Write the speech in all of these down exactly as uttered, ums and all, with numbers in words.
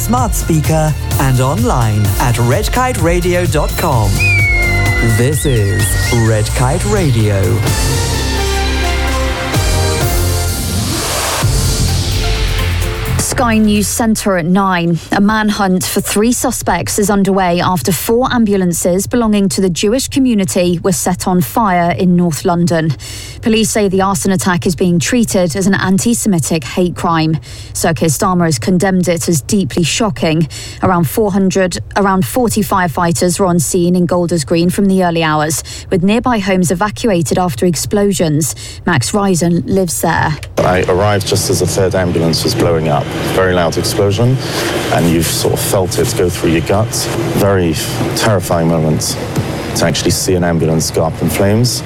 smart speaker and online at red kite radio dot com. This is Red Kite Radio. Sky News Centre at nine. A manhunt for three suspects is underway after four ambulances belonging to the Jewish community were set on fire in North London. Police say the arson attack is being treated as an anti-Semitic hate crime. Sir Keir Starmer has condemned it as deeply shocking. Around four hundred, around forty firefighters were on scene in Golders Green from the early hours, with nearby homes evacuated after explosions. Max Risen lives there. I arrived just as the third ambulance was blowing up. Very loud explosion, and you've sort of felt it go through your guts. Very terrifying moment to actually see an ambulance go up in flames,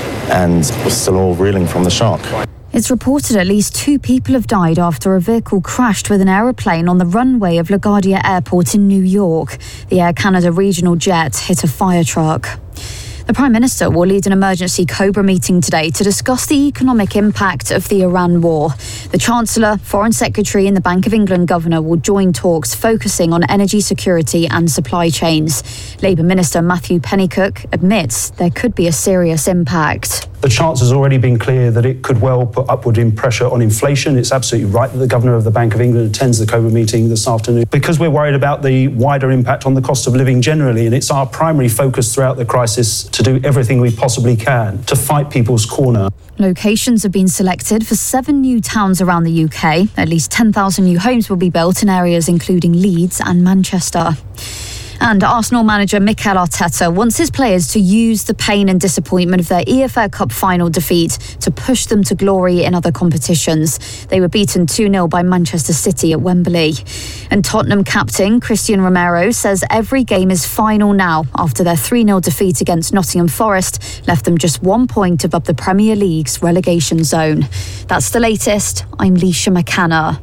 and we're still all reeling from the shock. It's reported at least two people have died after a vehicle crashed with an aeroplane on the runway of LaGuardia Airport in New York. The Air Canada regional jet hit a fire truck. The Prime Minister will lead an emergency Cobra meeting today to discuss the economic impact of the Iran war. The Chancellor, Foreign Secretary and the Bank of England Governor will join talks focusing on energy security and supply chains. Labour Minister Matthew Pennycook admits there could be a serious impact. The Chancellor's already been clear that it could well put upward in pressure on inflation. It's absolutely right that the Governor of the Bank of England attends the Cobra meeting this afternoon because we're worried about the wider impact on the cost of living generally, and it's our primary focus throughout the crisis to do everything we possibly can to fight people's corner. Locations have been selected for seven new towns around the U K. At least ten thousand new homes will be built in areas including Leeds and Manchester. And Arsenal manager Mikel Arteta wants his players to use the pain and disappointment of their E F L Cup final defeat to push them to glory in other competitions. They were beaten two nil by Manchester City at Wembley. And Tottenham captain Christian Romero says every game is final now after their three nil defeat against Nottingham Forest left them just one point above the Premier League's relegation zone. That's the latest. I'm Leisha McCanna.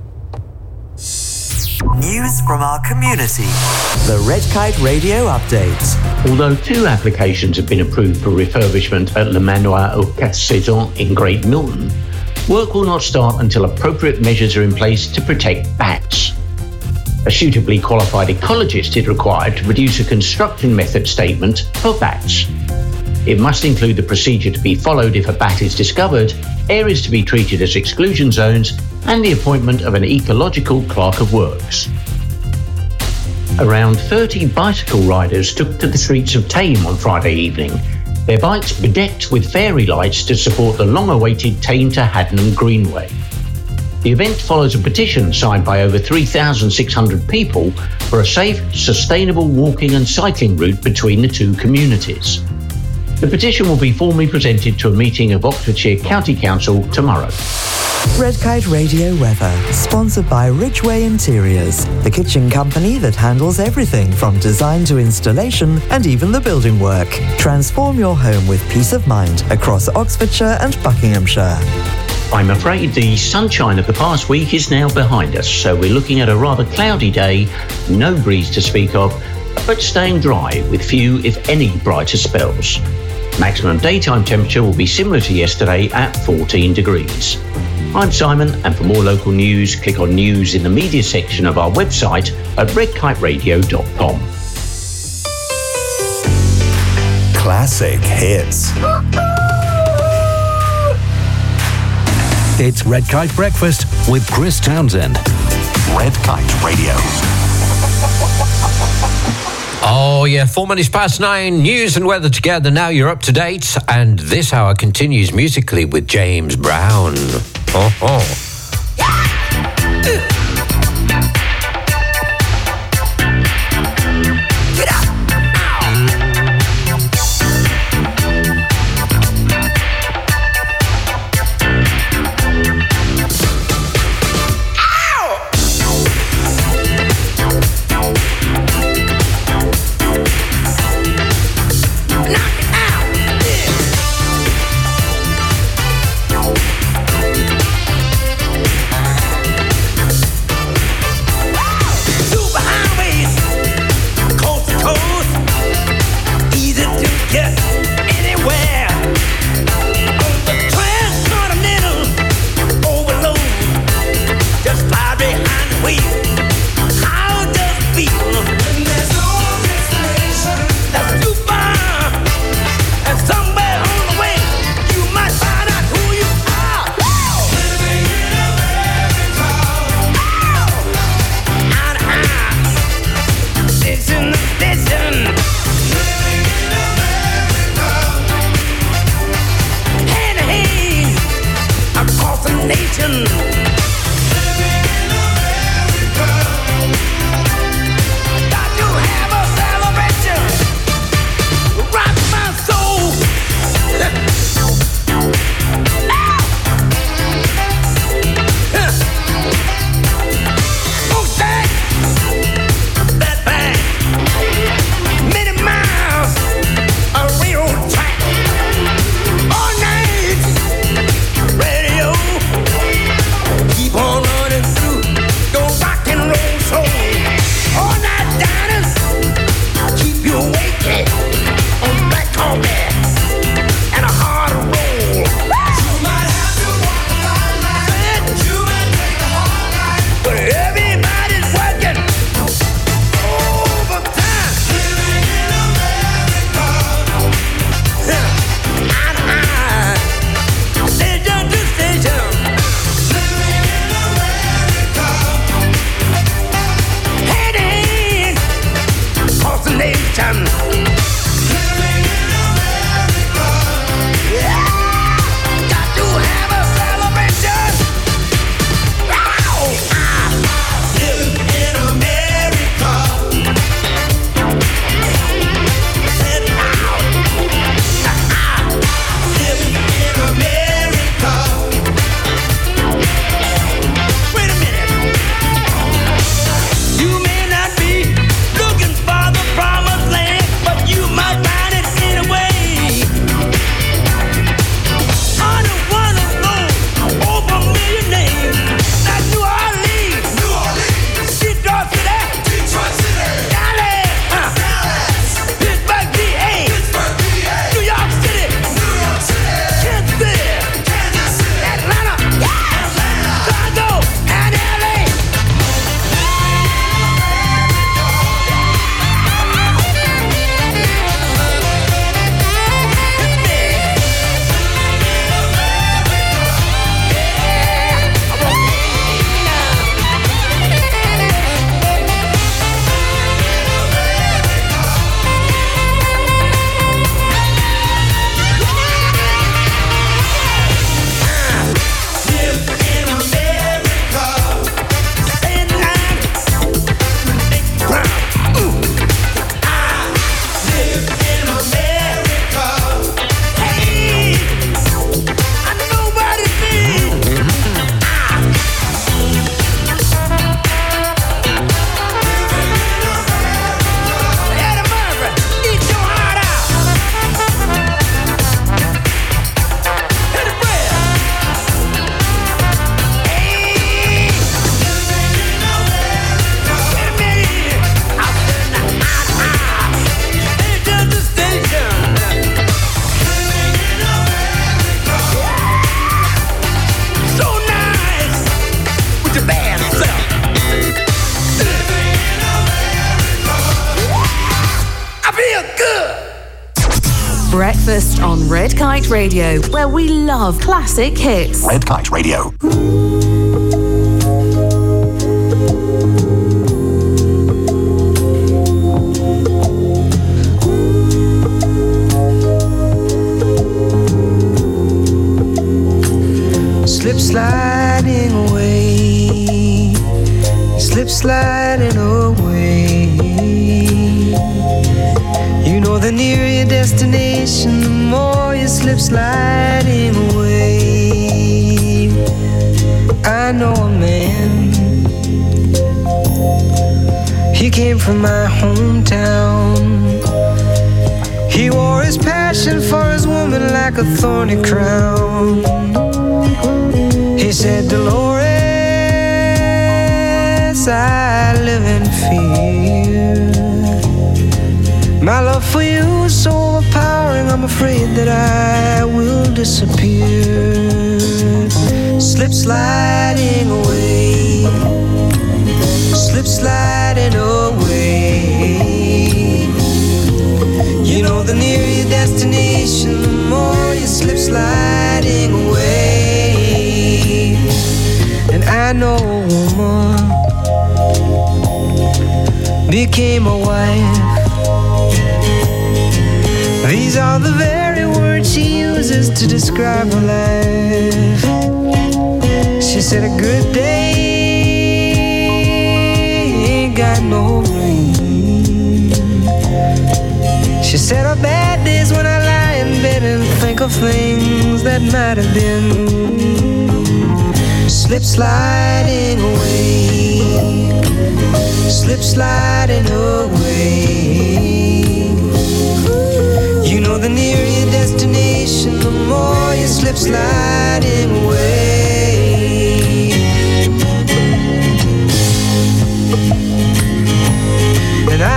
News from our community. The Red Kite Radio Update. Although two applications have been approved for refurbishment at Le Manoir au Quatre Saisons in Great Milton, work will not start until appropriate measures are in place to protect bats. A suitably qualified ecologist is required to produce a construction method statement for bats. It must include the procedure to be followed if a bat is discovered, areas to be treated as exclusion zones, and the appointment of an ecological clerk of works. Around thirty bicycle riders took to the streets of Thame on Friday evening, their bikes bedecked with fairy lights to support the long-awaited Thame to Haddenham Greenway. The event follows a petition signed by over three thousand six hundred people for a safe, sustainable walking and cycling route between the two communities. The petition will be formally presented to a meeting of Oxfordshire County Council tomorrow. Red Kite Radio weather, sponsored by Ridgeway Interiors, the kitchen company that handles everything from design to installation and even the building work. Transform your home with peace of mind across Oxfordshire and Buckinghamshire. I'm afraid the sunshine of the past week is now behind us, so we're looking at a rather cloudy day, no breeze to speak of, but staying dry with few, if any, brighter spells. Maximum daytime temperature will be similar to yesterday at fourteen degrees. I'm Simon, and for more local news, click on News in the Media section of our website at red kite radio dot com. Classic hits. It's Red Kite Breakfast with Chris Townsend. Red Kite Radio. Oh, yeah, four minutes past nine, news and weather together. Now you're up to date, and this hour continues musically with James Brown. Oh, oh. Breakfast on Red Kite Radio, where we love classic hits. Red Kite Radio. Slip sliding away, slip sliding away. You know the nearer your destination, the more you slip sliding away. I know a man, he came from my hometown. He wore his passion for his woman like a thorny crown. He said, Dolores, I live in fear. My love for you is so overpowering, I'm afraid that I will disappear. Slip sliding away, slip sliding away. You know the nearer your destination, the more you slip sliding away. And I know a woman became a wife. These are the very words she uses to describe her life. She said a good day ain't got no rain. She said her bad days when I lie in bed and think of things that might have been. Slip sliding away, slip sliding away. You know the nearer your destination, the more you slip sliding away. And I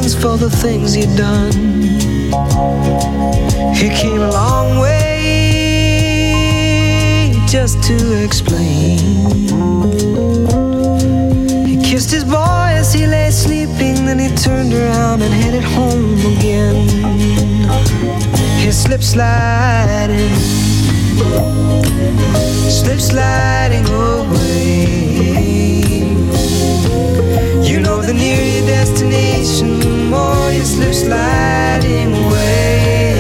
apologies for the things he'd done. He came a long way just to explain. He kissed his boy as he lay sleeping, then he turned around and headed home again. He slipped sliding, slip sliding away. You know the nearer your destination, the more you slip sliding away.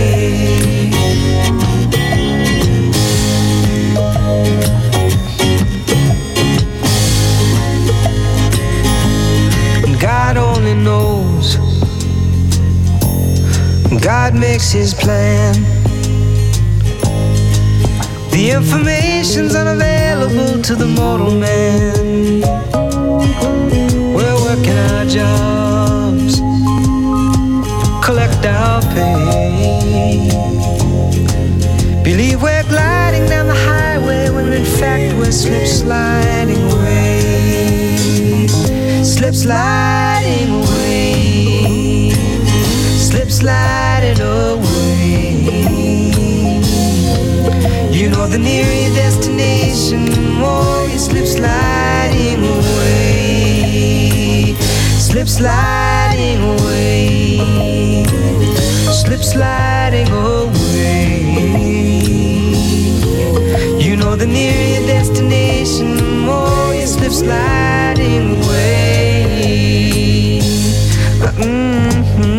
God only knows, God makes his plan. The information's unavailable to the mortal man. We're working our jobs, collect our pay. Believe we're gliding down the highway when in fact we're slip sliding away. Slip sliding away, slip sliding away. You know the nearer your destination, the more you slip sliding away. Slip sliding away, slip sliding away. You know the nearer your destination, the more you slip sliding away. Mm-hmm.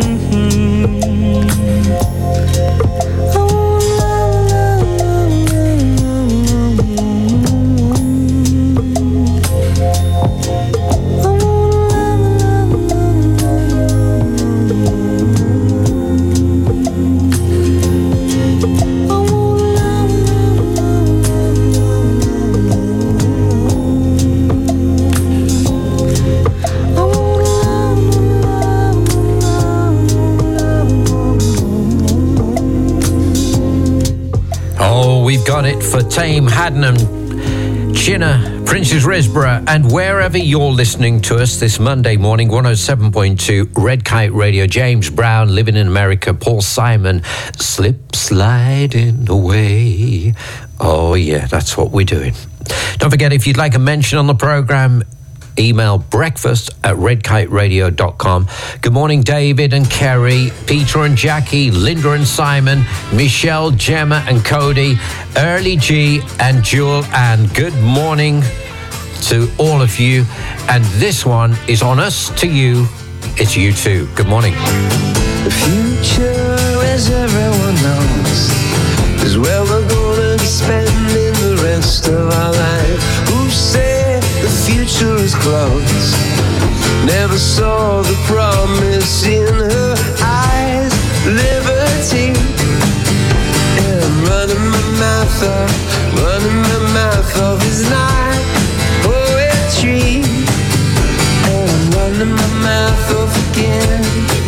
We've got it for Tame Hadnam, Chinna, Princess Risborough, and wherever you're listening to us this Monday morning, one oh seven point two Red Kite Radio. James Brown, Living in America. Paul Simon, Slip Sliding Away. Oh yeah, that's what we're doing. Don't forget, if you'd like a mention on the programme, email breakfast at red kite radio dot com. Good morning, David and Kerry, Peter and Jackie, Linda and Simon, Michelle, Gemma and Cody, Early G and Jewel, and good morning to all of you. And this one is on us to you. It's you too. Good morning. The future, as everyone knows, is where we're gonna be spending the rest of our life. Who said the future is close? Never saw the promise in her eyes. Liberty, and I'm running my mouth off, running my mouth off is not poetry, and I'm running my mouth off again.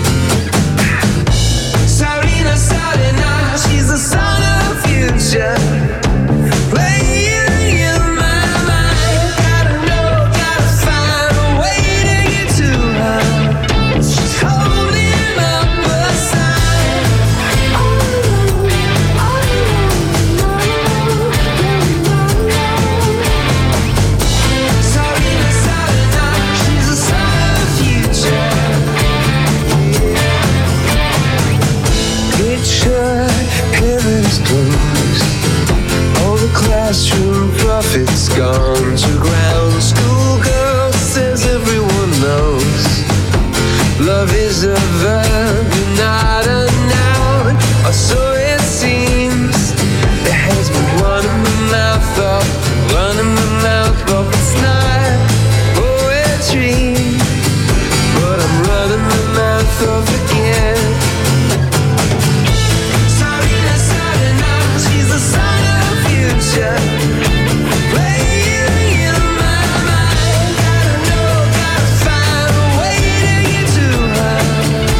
Sarina, Sarina, she's the son of the future. Classroom prophets gone to ground. Schoolgirl says everyone knows love is a verb, not a noun, or so it seems. It has been running my mouth off, running my mouth off. It's not poetry, but I'm running my mouth off again. Sarina, Sarina, she's the son of the future. Playing in my mind, gotta know, gotta find a way to get to her.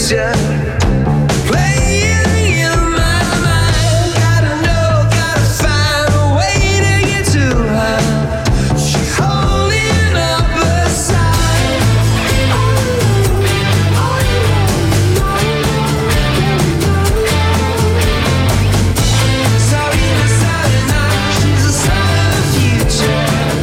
future. Playing in my mind. Gotta know, gotta find a way to get to her. She's holding up a sign. Sorry, sorry, now she's a sign of the future.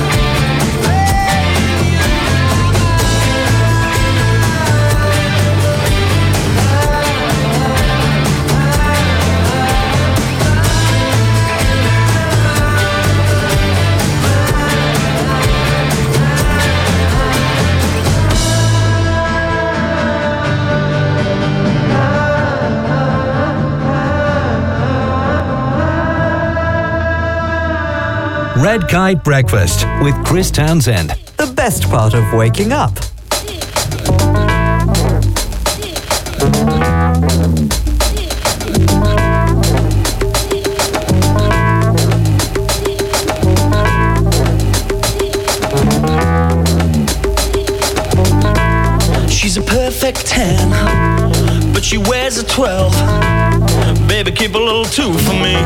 Red Kite Breakfast with Chris Townsend. The best part of waking up. She's a perfect ten, but she wears a twelve. Baby, keep a little two for me.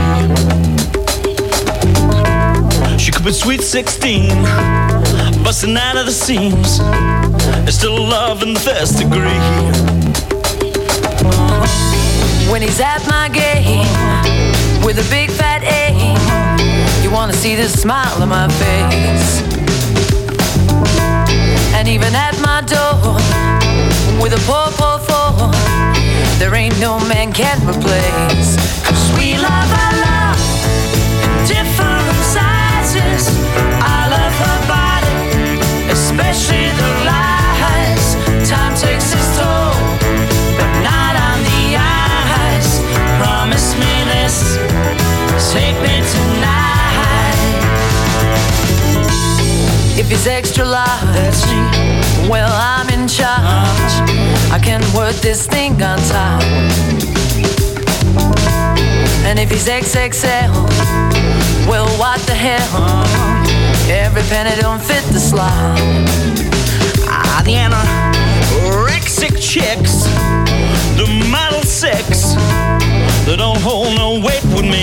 She could be sweet sixteen, busting out of the seams. There's still love in the first degree. When he's at my game with a big fat aim, you wanna see the smile on my face. And even at my door with a poor, poor four, there ain't no man can replace. 'Cause we love our love in different sizes. I love her body, especially the lies. Time takes its toll, but not on the eyes. Promise me this, take me tonight. If it's extra large, that's me. Well, I'm in charge. I can work this thing on top. And if he's X X L, well, what the hell? Every penny don't fit the slot. Ah, the anorexic chicks, the model six, they don't hold no weight with me.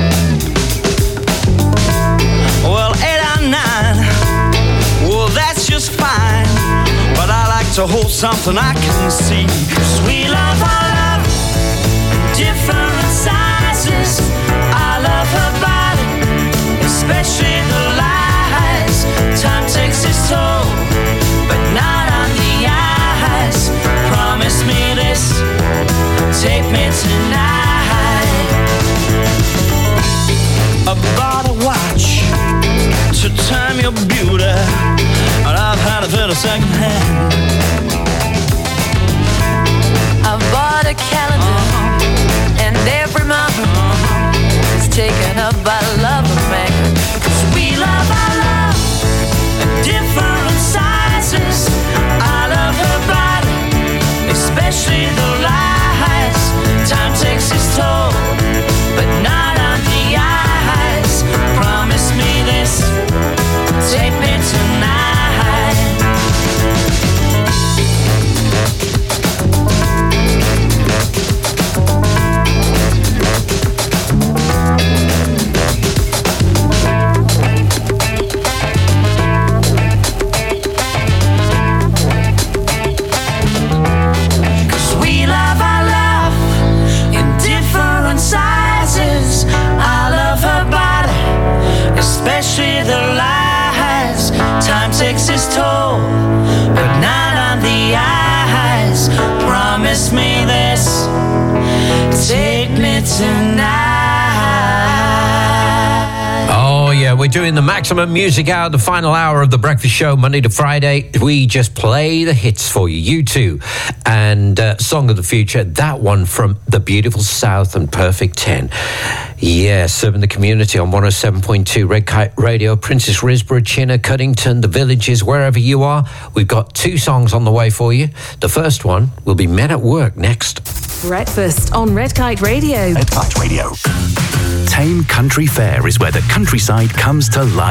Well, eight or nine, well, that's just fine. But I like to hold something I can see. 'Cause we love our love in different sizes. I love her body, especially the lies. Time takes its toll, but not on the eyes. Promise me this, take me tonight. I bought a watch to time your beauty, and I've had it for the second hand. I bought a calendar, uh-huh. and every month uh-huh. is taken up by the love of man. 'Cause we love our love in different sizes. I love her body, especially the lies. Time takes its toll, but not on the eyes. Promise me this, take me tonight. Especially the lies. Time takes its toll, but not on the eyes. Promise me this, take me tonight. Oh yeah, we're doing the maximum music hour, the final hour of the breakfast show, Monday to Friday. We just play the hits for you. You too. And uh, Song of the Future, that one from the beautiful South and Perfect ten. Yeah, serving the community on one oh seven point two Red Kite Radio, Princess Risborough, Chinner, Cuddington, the villages, wherever you are. We've got two songs on the way for you. The first one will be Men at Work next. Breakfast on Red Kite Radio. Red Kite Radio. Tame Country Fair is where the countryside comes to life.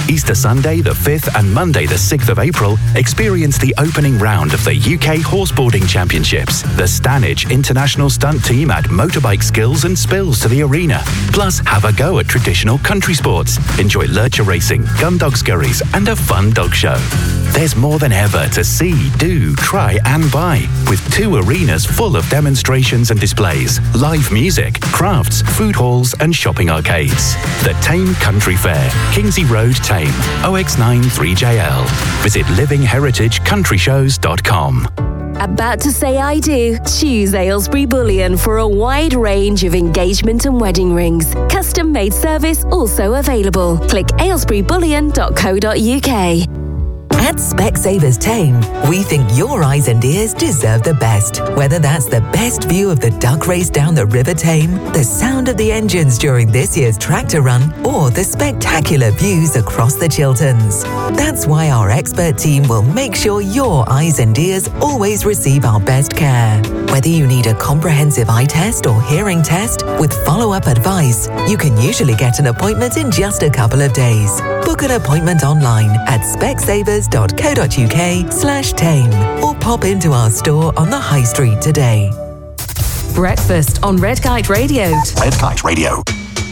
Easter Sunday the fifth and Monday the sixth of April, experience the opening round of the U K Horseboarding Championships. The Stanage International Stunt Team add motorbike skills and spills to the arena. Plus, have a go at traditional country sports. Enjoy lurcher racing, gun dog scurries, and a fun dog show. There's more than ever to see, do, try, and buy, with two arenas full of demonstrations and displays, live music, crafts, food halls, and shopping arcades. The Tame Country Fair, Kingsey Road, Tame, O X nine three J L. Visit living heritage country shows dot com. About to say I do? Choose Aylesbury Bullion for a wide range of engagement and wedding rings. Custom made service also available. Click aylesbury bullion dot co dot uk. At Specsavers Tame, we think your eyes and ears deserve the best. Whether that's the best view of the duck race down the River Tame, the sound of the engines during this year's tractor run, or the spectacular views across the Chilterns. That's why our expert team will make sure your eyes and ears always receive our best care. Whether you need a comprehensive eye test or hearing test with follow-up advice, you can usually get an appointment in just a couple of days. Book an appointment online at specsavers dot co dot uk slash tame or pop into our store on the High Street today. Breakfast on Red Kite Radio. Red Kite Radio.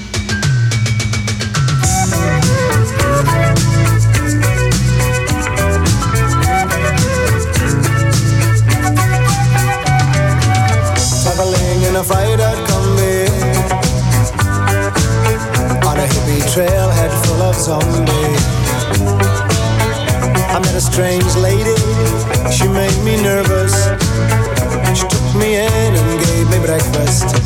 Traveling in a fried-out Kombi on a hippie trailhead full of zombies. I met a strange lady, she made me nervous. She took me in and gave me breakfast.